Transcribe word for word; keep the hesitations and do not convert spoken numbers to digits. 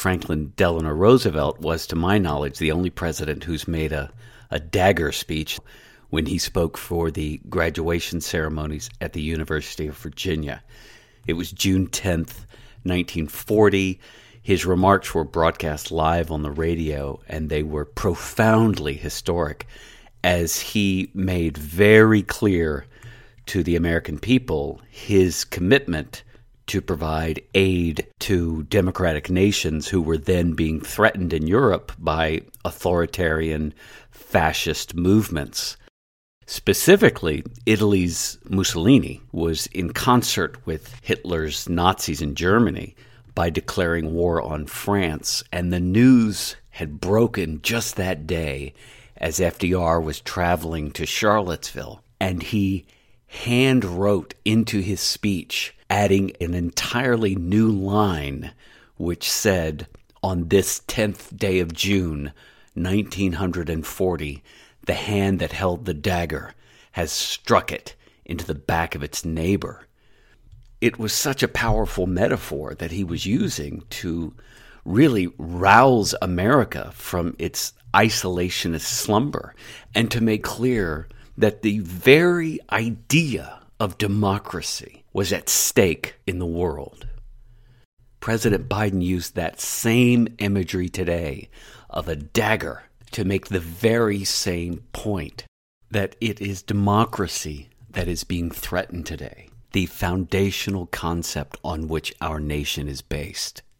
Franklin Delano Roosevelt was, to my knowledge, the only president who's made a, a dagger speech when he spoke for the graduation ceremonies at the University of Virginia. It was June tenth, nineteen forty. His remarks were broadcast live on the radio, and they were profoundly historic as he made very clear to the American people his commitment to provide aid to democratic nations who were then being threatened in Europe by authoritarian fascist movements. Specifically, Italy's Mussolini was in concert with Hitler's Nazis in Germany by declaring war on France, and the news had broken just that day as F D R was traveling to Charlottesville, and he hand wrote into his speech, adding an entirely new line which said, on this tenth day of June, nineteen forty, the hand that held the dagger has struck it into the back of its neighbor. It was such a powerful metaphor that he was using to really rouse America from its isolationist slumber and to make clear that the very idea of democracy was at stake in the world. President Biden used that same imagery today of a dagger to make the very same point, that it is democracy that is being threatened today, the foundational concept on which our nation is based.